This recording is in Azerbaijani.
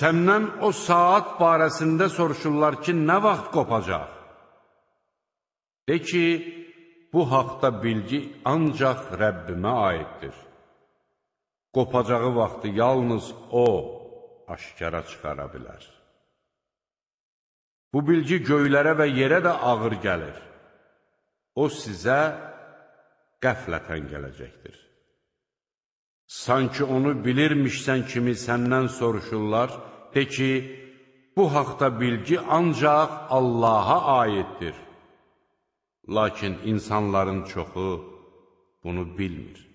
Səndən o saat barəsində soruşurlar ki, nə vaxt qopacaq? De ki, bu haqda bilgi ancaq Rəbbimə aiddir. Qopacağı vaxtı yalnız O aşkara çıxara bilər. Bu bilgi göylərə və yerə də ağır gəlir. O sizə qəflətən gələcəkdir. Sanki onu bilirmişsən kimi səndən soruşurlar, de ki, bu haqda bilgi ancaq Allaha aiddir. Lakin insanların çoxu bunu bilmir.